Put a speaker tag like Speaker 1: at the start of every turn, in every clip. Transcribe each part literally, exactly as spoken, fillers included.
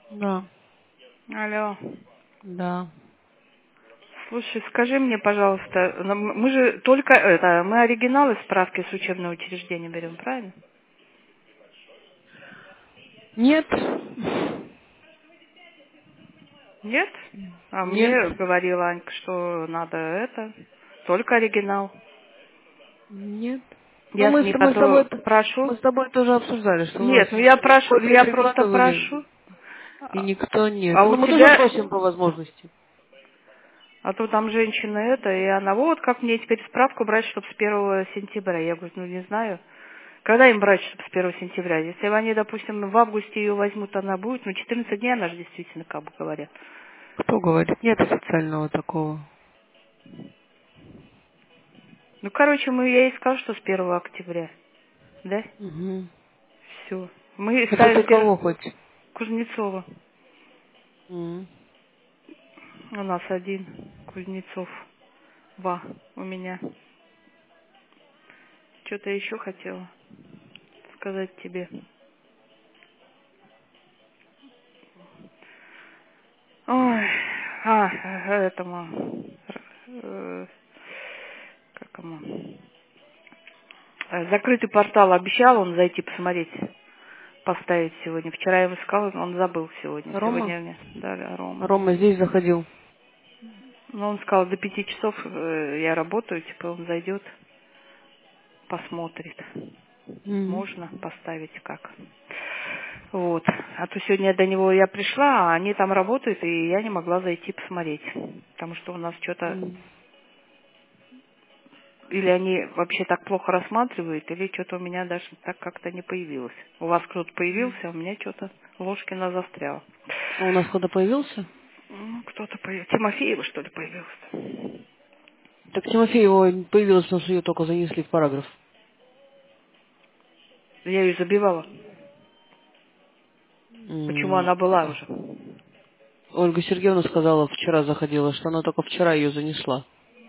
Speaker 1: Да,
Speaker 2: Алло.
Speaker 1: да.
Speaker 2: Слушай, скажи мне, пожалуйста, ну, м- мы же только это, мы оригиналы справки с учебного учреждения берем, правильно?
Speaker 1: Нет.
Speaker 2: Нет? А
Speaker 1: Нет.
Speaker 2: мне говорила Анька, что надо это, только оригинал.
Speaker 1: Нет. Ну,
Speaker 2: Я с
Speaker 1: мы,
Speaker 2: ней
Speaker 1: с- мы с тобой,
Speaker 2: потом прошу.
Speaker 1: мы с тобой тоже обсуждали, что у нас
Speaker 2: Нет, ну я прошу,
Speaker 1: копии
Speaker 2: я просто
Speaker 1: прикладывали,
Speaker 2: прошу.
Speaker 1: и
Speaker 2: А
Speaker 1: никто нет.
Speaker 2: а
Speaker 1: Ну,
Speaker 2: у
Speaker 1: мы тоже
Speaker 2: тебя,
Speaker 1: просим по возможности.
Speaker 2: а то там женщина это, и она, вот как мне теперь справку брать, чтобы с первого сентября. Я говорю, ну не знаю. Когда им брать, чтобы с первого сентября? Если они, допустим, в августе ее возьмут, она будет, ну четырнадцать дней она же действительно, как бы говоря.
Speaker 1: Кто говорит? Нет официального такого.
Speaker 2: Ну, короче, мы, я ей скажу, что с первого октября, да?
Speaker 1: Угу.
Speaker 2: Все. Мы
Speaker 1: Это
Speaker 2: ставим
Speaker 1: ты
Speaker 2: пер...
Speaker 1: кого хоть?
Speaker 2: Кузнецова.
Speaker 1: М.
Speaker 2: У нас один Кузнецов. Ва, у меня. Что-то еще хотела сказать тебе. Ой, а, э, этому, э, как ему, Э, закрытый портал обещал он зайти посмотреть, поставить сегодня. Вчера я ему сказала, он забыл сегодня.
Speaker 1: Рома?
Speaker 2: Сегодня мне дали Рома.
Speaker 1: Рома здесь заходил.
Speaker 2: Но он сказал, до пяти часов э, я работаю, типа он зайдет, посмотрит.
Speaker 1: М.
Speaker 2: Можно поставить как. Вот. А то сегодня до него я пришла, а они там работают, и я не могла зайти посмотреть. Потому что у нас что-то...
Speaker 1: М.
Speaker 2: Или они вообще так плохо рассматривают, или что-то у меня даже так как-то не появилось. У вас кто-то появился, а у меня что-то Ложкина застряла.
Speaker 1: А у нас кто-то появился?
Speaker 2: Ну, кто-то появился. Тимофеева, что ли, появился?
Speaker 1: Так Тимофеева появилась, потому что ее только занесли в параграф.
Speaker 2: Я ее забивала. Почему
Speaker 1: М.
Speaker 2: она была уже?
Speaker 1: Ольга Сергеевна сказала, вчера заходила, что она только вчера ее занесла.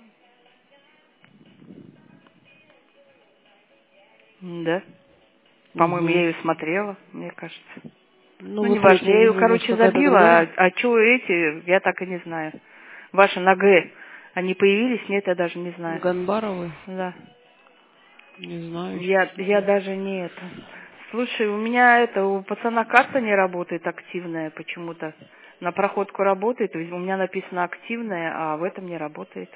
Speaker 2: Да? По-моему, я
Speaker 1: Угу.
Speaker 2: ее смотрела, мне кажется.
Speaker 1: Ну,
Speaker 2: Ну,
Speaker 1: вы
Speaker 2: неважно,
Speaker 1: третья,
Speaker 2: я ее,
Speaker 1: может,
Speaker 2: короче,
Speaker 1: какая-то
Speaker 2: забила, а,
Speaker 1: другая?
Speaker 2: а что эти, я так и не знаю. Ваши на Г, они появились? Нет, я даже не знаю.
Speaker 1: Ганбаровы?
Speaker 2: Да.
Speaker 1: Не знаю,
Speaker 2: Я,
Speaker 1: честно
Speaker 2: я
Speaker 1: говоря.
Speaker 2: даже не это. Слушай, у меня это, у пацана карта не работает активная почему-то. На проходку работает, то есть у меня написано активная, а в этом не работает.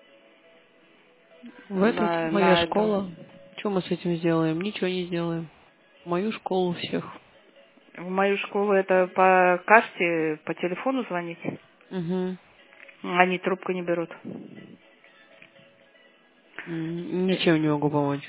Speaker 1: В этот,
Speaker 2: На,
Speaker 1: моя
Speaker 2: на этом.
Speaker 1: школа. Что мы с этим сделаем? Ничего не сделаем. В мою школу всех.
Speaker 2: В мою школу это по карте, по телефону звонить.
Speaker 1: Угу.
Speaker 2: Они трубку не берут. Э,
Speaker 1: Ничем не могу помочь.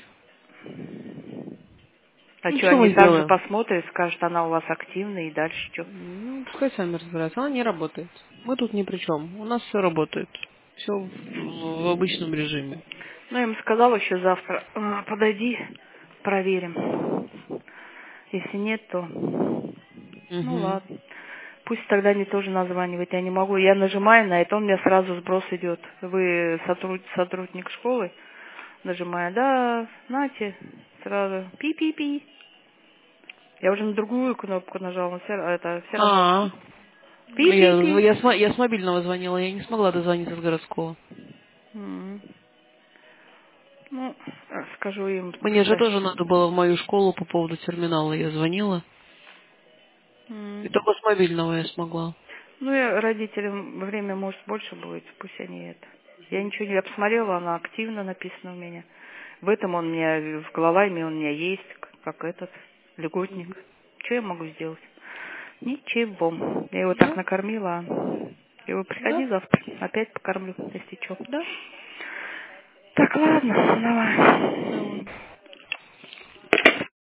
Speaker 2: А
Speaker 1: Ну,
Speaker 2: что,
Speaker 1: что
Speaker 2: они
Speaker 1: мы
Speaker 2: также
Speaker 1: сделаем?
Speaker 2: посмотрят, скажут, она у вас активная, и дальше что?
Speaker 1: Ну, пускай сами разбираются. Она не работает. Мы тут ни при чем. У нас все работает. Все в, в обычном режиме.
Speaker 2: Ну, я ему сказала еще завтра, «А, подойди, проверим. Если нет, то... Ну,
Speaker 1: Угу.
Speaker 2: ладно. Пусть тогда они тоже названивают. Я не могу. Я нажимаю на это, он у меня сразу сброс идет. Вы сотруд- сотрудник школы? Нажимаю, да, нате, сразу пи-пи-пи. Я уже на другую кнопку нажала, но все, это, все равно
Speaker 1: А, я,
Speaker 2: пи-пи-пи.
Speaker 1: я, с, мо- я с мобильного звонила, я не смогла дозвониться с городского.
Speaker 2: М. Ну, э, скажу им,
Speaker 1: Мне же
Speaker 2: пускай.
Speaker 1: тоже надо было в мою школу по поводу терминала. Я звонила. И
Speaker 2: М.
Speaker 1: только с мобильного я смогла.
Speaker 2: Ну, я родителям время, может, больше будет, пусть они это. Я ничего не... Я посмотрела, она активно написана у меня. В этом он у меня, в головами он у меня есть, к- как этот, льготник. Что я могу сделать? Ничего. Я его так
Speaker 1: Да?
Speaker 2: накормила. Я его приходи
Speaker 1: Да?
Speaker 2: завтра, опять покормлю, если что.
Speaker 1: Да?
Speaker 2: Так, ладно, давай.
Speaker 1: Давай.